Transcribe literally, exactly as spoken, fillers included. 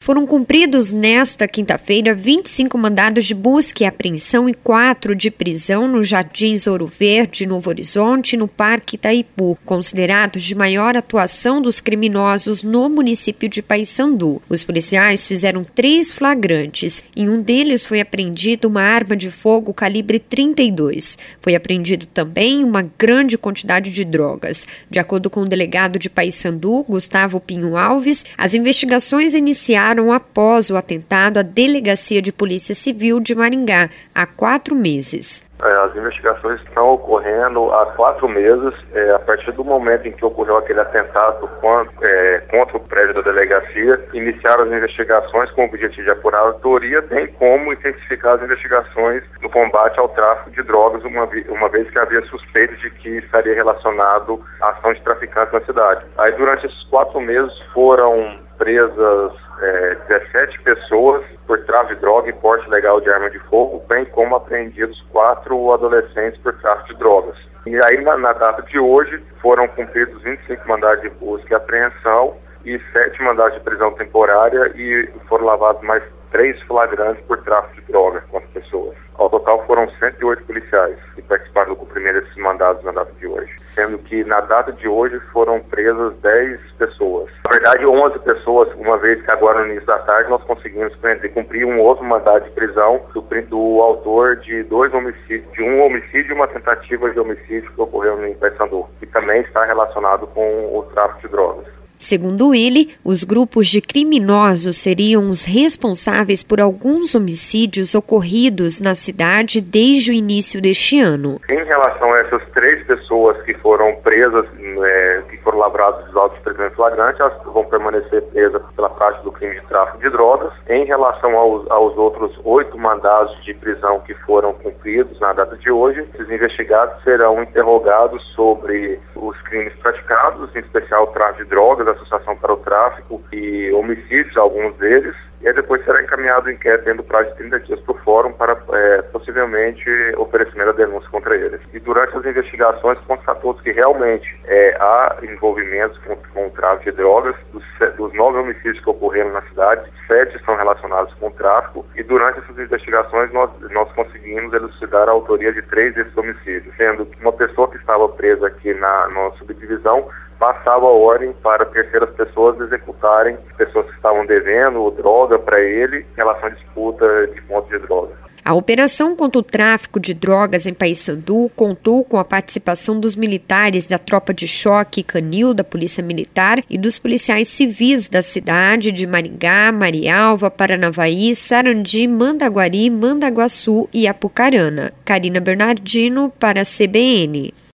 Foram cumpridos nesta quinta-feira vinte e cinco mandados de busca e apreensão e quatro de prisão no Jardins Ouro Verde, Novo Horizonte e no Parque Itaipu, considerados de maior atuação dos criminosos no município de Paissandu. Os policiais fizeram três flagrantes. Em um deles foi apreendida uma arma de fogo calibre trinta e dois. Foi apreendido também uma grande quantidade de drogas. De acordo com o delegado de Paissandu, Gustavo Pinho Alves, as investigações iniciaram após o atentado à Delegacia de Polícia Civil de Maringá, há quatro meses. As investigações estão ocorrendo há quatro meses, é, a partir do momento em que ocorreu aquele atentado contra, é, contra o prédio da delegacia, iniciaram as investigações com o objetivo de apurar a autoria, bem como intensificar as investigações no combate ao tráfico de drogas, uma, uma vez que havia suspeita de que estaria relacionado à ação de traficantes na cidade. Aí durante esses quatro meses foram presas é, dezessete pessoas por tráfico de droga e porte ilegal de arma de fogo, bem como apreendidos quatro adolescentes por tráfico de drogas. E aí, na, na data de hoje, foram cumpridos vinte e cinco mandados de busca e apreensão e sete mandados de prisão temporária e foram lavados mais três flagrantes por tráfico de drogas contra pessoas. Ao total foram cento e oito policiais que participaram do cumprimento desses mandados na data de hoje, sendo que na data de hoje foram presas dez pessoas. Na verdade, onze pessoas, uma vez que agora no início da tarde nós conseguimos prender, cumprir um outro mandado de prisão do, do autor de dois homicídios, de um homicídio e uma tentativa de homicídio que ocorreu em Paissandu, que também está relacionado com o tráfico de drogas. Segundo ele, os grupos de criminosos seriam os responsáveis por alguns homicídios ocorridos na cidade desde o início deste ano. Em relação a essas três pessoas que foram presas, é, que foram lavrados os autos de prisão em flagrante, elas vão permanecer presas pela prática do crime de tráfico de drogas. Em relação aos, aos outros oito mandados de prisão que foram cumpridos na data de hoje, esses investigados serão interrogados sobre os crimes praticados, em especial o tráfico de drogas, associação para o tráfico e homicídios, alguns deles, e aí depois será encaminhado o inquérito dentro do prazo de trinta dias para o fórum para é, possivelmente oferecimento da denúncia contra eles. E durante as investigações constatou-se que realmente é, há envolvimentos com, com o tráfico de drogas. Dos, dos nove homicídios que ocorreram na cidade, sete são relacionados com o tráfico, e durante essas investigações nós, nós conseguimos elucidar a autoria de três desses homicídios, sendo que uma pessoa que estava presa aqui na nossa subdivisão passava a ordem para terceiras pessoas executarem pessoas que estavam devendo droga para ele em relação à disputa de pontos de droga. A operação contra o tráfico de drogas em Paissandu contou com a participação dos militares da Tropa de Choque Canil da Polícia Militar e dos policiais civis da cidade de Maringá, Marialva, Paranavaí, Sarandi, Mandaguari, Mandaguaçu e Apucarana. Karina Bernardino para a C B N.